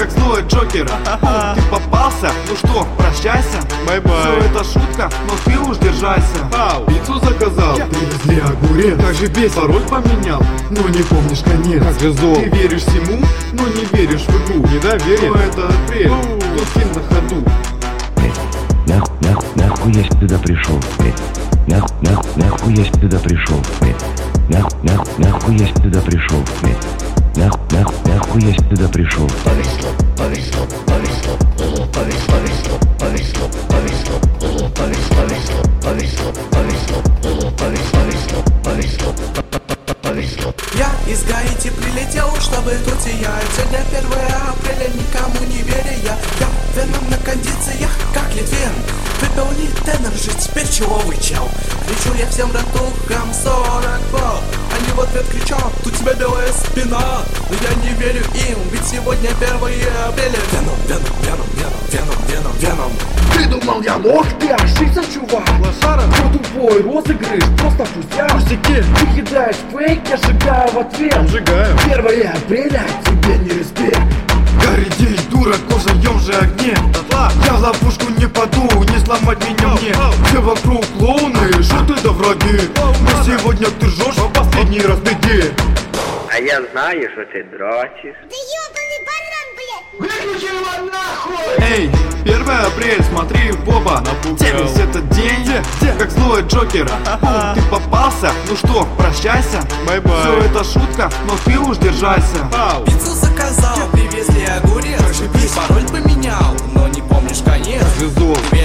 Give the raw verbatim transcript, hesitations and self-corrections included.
как злой Джокер. Бум, ты попался, ну что, прощайся. Бай-бай. Все это шутка, но ты уж держайся. Ау. Пиццу заказал, привезли огурец. Как же бесит, пароль поменял, но не помнишь конец. Как же зол. Ты веришь всему, но не веришь в игру. Недоверие. Но это апрель, тут фильм на ходу. Нахуй, нахуй, нахуй я сюда пришел, блядь. Нахуй, нахуй, нахуй я сюда пришел, блядь. Нахуй, нахуй, нахуй я сюда пришел, блядь. Нахуй, нахуй, нахуй я сюда пришел. Повезло, повезло, повезло, повезло, повезло, повезло, повезло, повезло, повезло, повезло, повезло, повезло, повезло, повезло. Я из Гаити прилетел, чтобы тут сиять. Сегодня первое апреля, никому не веря. Я, я веном на кондициях, как Литвин. Выпил лит энерджи, теперь чего вы, чел? Кричу я всем братухам сорок год. Они в ответ кричат, у тебя белая спина. Но я не верю им, ведь сегодня первое апреля. Веном, веном, веном, веном, веном, веном, веном. Ты думал, я лох, ты ошибся, чувак. Лошара, Кто тупой розыгрыш, просто пустяк. пустяки, Ты кидаешь фейк, я шагаю в ответ. Сжигаю. Первое апреля, тебе не респект. горит день, дура, кожаем же огне. Я в ловушку не паду, не сломать меня мне. Все вокруг клоуны, что ты да враги. Но сегодня ты ржешь, а последний раз беги. А я знаю, что ты дрочишь. Да ёбаный баран, блядь! Выключи его нахуй! Эй, первое апреля, смотри в оба. Напугал. Весь этот день, как злой Джокер. Бум, ты попался, ну что, прощайся. Бай-бай. Все это шутка, но ты уж держайся. Ау. Пиццу заказал, привезли огурец. Пароль поменял, но не помнишь конец. Как же зол.